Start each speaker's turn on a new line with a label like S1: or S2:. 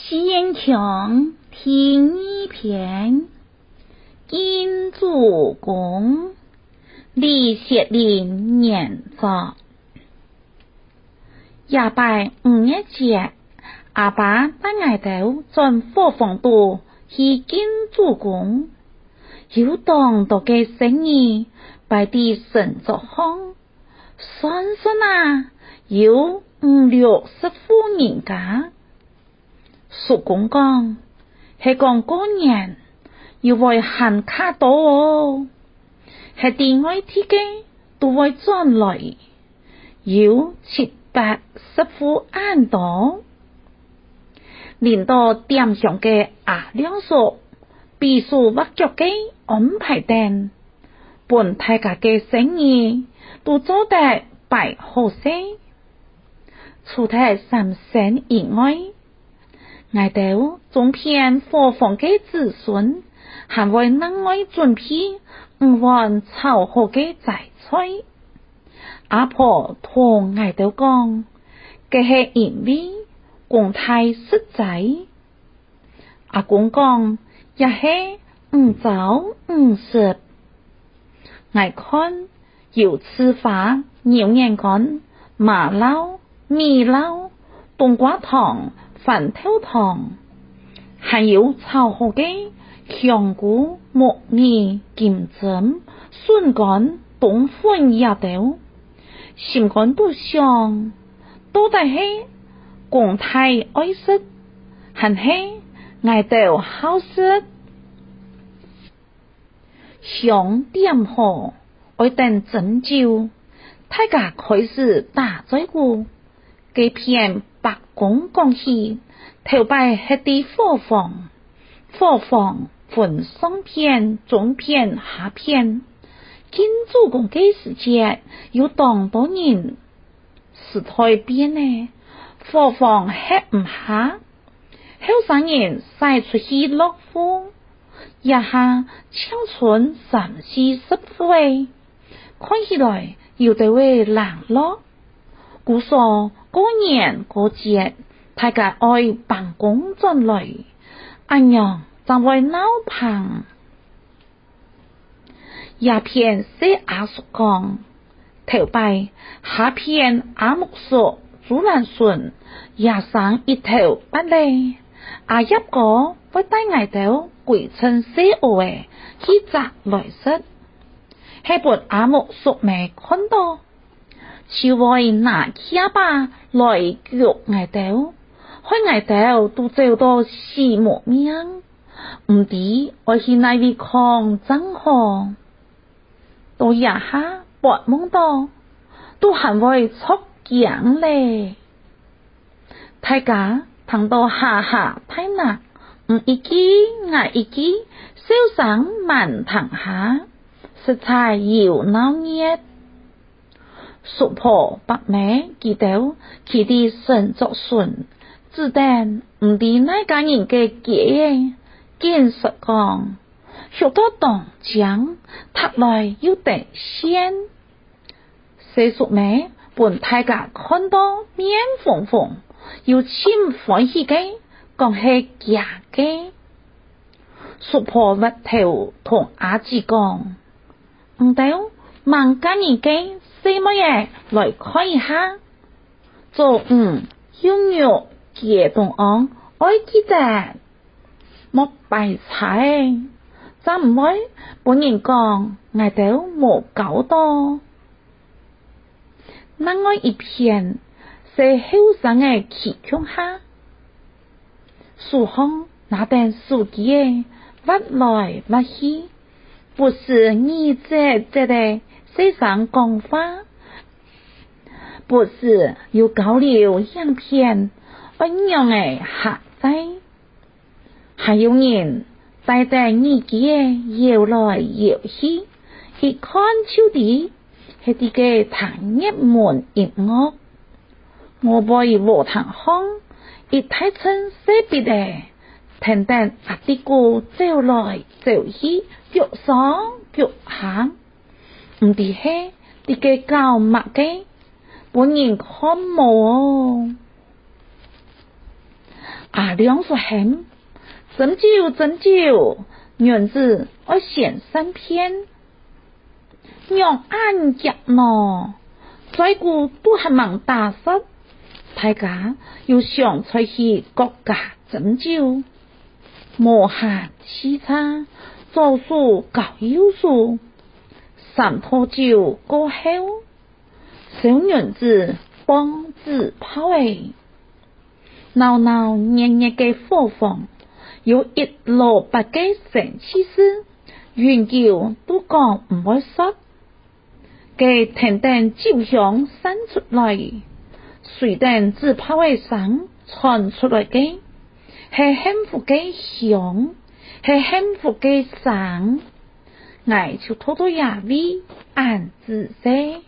S1: 先强第二篇，金主公，李学林演作。也拜5月节，阿爸带我到进火房度去金主公，有当到嘅生意拜啲神作行，算算啊，有5-60户人家。叔公讲，系讲过年要为行卡多哦，系啲外地嘅都会转来，有7-80户安多。连到店上嘅两叔，必须挖脚嘅安排定，本大家嘅生意都做得摆好些。除咗3省以外，我哋仲骗火房嘅子孙，还为另外准备5万炒好嘅菜菜。阿婆同我哋讲，嘅系因为公太实在。阿公讲，也系5早5食。我看有吃法、牛眼干、马捞、米捞、冬瓜糖、饭头糖，还有炒好嘅香菇、木耳、金针、笋干、冬粉也有，心肝都香，都係係公太愛食，還係愛到好食。香點好，愛等針灸，大家開始打嘴鼓，幾片白公講起，頭擺係啲火房分上片、中片、下片。金主公嘅時節有當多人，時代變呢，火房吃唔下，後生人使出去落戶，一下搶存30-40戶，看起來有啲位冷落。故說過年過節，大家愛辦公轉來，安樣就會鬧棚。也片是阿叔講，頭擺下片阿木叔朱蘭順也生一頭不嚟，阿一個會帶我到貴村西澳嘅去摘來食，係撥阿木叔未看到，就會拿起把來腳我到，開我到都走到死無命，唔知我去哪位抗爭好。到一下白夢到，都還會出鏡咧。大家聽到下下太難，一支挨一支，小聲慢談下，實在要鬧熱。叔婆白妹記到佢啲神作順，只等唔知哪家人嘅結，見實講。學到當講，讀來要得先。細叔妹本大家看到面紅紅，要簽歡喜嘅，講係假嘅。叔婆屈頭同阿姊講，唔到萬家人嘅細乜嘢來看一下，做要肉結凍昂，愛記得莫白菜。就唔會本人講我都冇搞到。另外一片是後生嘅氣象下，樹行那等樹枝挖來挖去，不是你這的世上講法，不是有高流樣片安樣嘅下載，還有人帶着耳機搖來搖去，一看就知係啲嘅彈熱門音樂。我背和彈行，一睇親識別嘅，聽得阿啲歌走來走去，腳上腳下，唔知係啲嘅教乜嘅，本人看冇哦。阿梁说喊，斟酒，娘子我先3篇，让俺夹喏，再顾都还忙打湿，大家又想出去各家斟酒，无限沏茶，做事搞有数，3泡酒过后，小娘子帮自泡诶，闹热嘅火房，有168嘅神气势，原叫都讲唔会失，嘅停停酒香散出来，随等自泡诶声传出来嘅，系幸福嘅香，系幸福嘅声，我就偷偷也味暗自说。